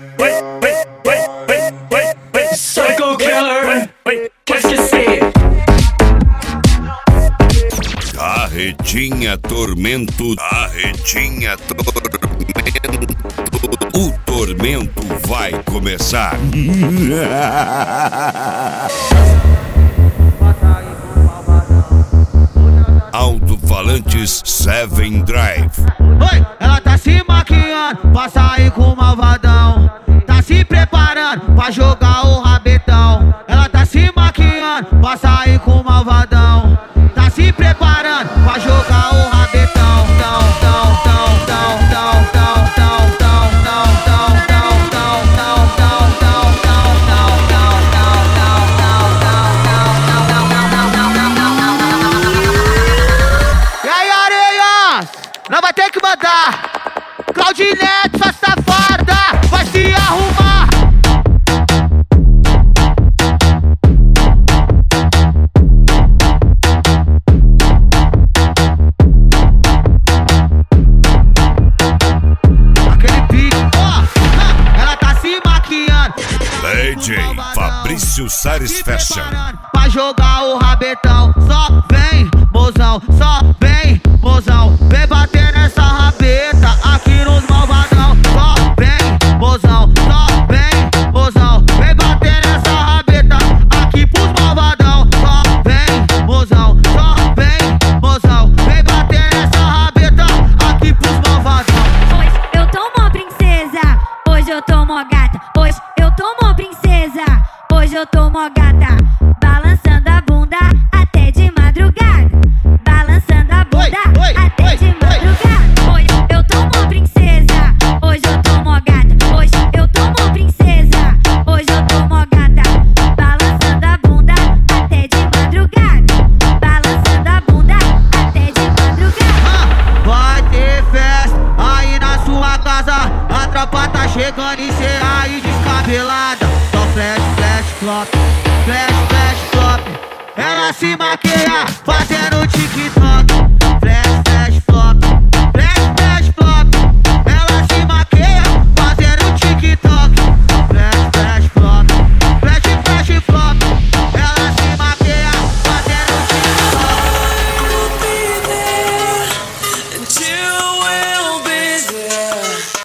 Psycho Killer, qu'est-ce que c'est? Carretinha Tormento, Carretinha Tormento. O tormento vai começar. Alto-falantes 7 Drive. Oi, ela tá se maquiando pra sair com o malvadão. Tá se preparando pra jogar o rabetão. Ela tá se maquiando pra sair com o malvadão. Tá se preparando pra jogar o rabetão. E aí, areias, nós vai ter que mandar. Claudinete, sua safada, vai se arrumar. Aquele pique, ela tá se maquiando. DJ Fabrício Sares Fashion. Pra jogar o rabetão. Só vem, mozão, só vem, mozão. Vem bater nessa rabeta aqui nos malvadão. Só vem, mozão, só vem, mozão. Vem bater nessa rabeta aqui pros malvadão. Só vem, mozão, só vem, mozão. Vem bater nessa rabeta aqui pros malvadão. Hoje eu tô mó princesa, hoje eu tô mó gata. Hoje eu tô mó princesa, hoje eu tô mó gata. Balançando a bunda até de madrugada. Balançando a bunda até de madrugada. Hoje eu tô mó princesa, hoje eu tô mó gata. Hoje eu tô mó princesa, hoje eu tô mó gata. Balançando a bunda até de madrugada. Balançando a bunda até de madrugada. Vai ter festa aí na sua casa. A tropa tá chegando e cê aí descabelada. Só flash, flash, flop, flash, flash, flop. Ela se maqueia fazendo TikTok.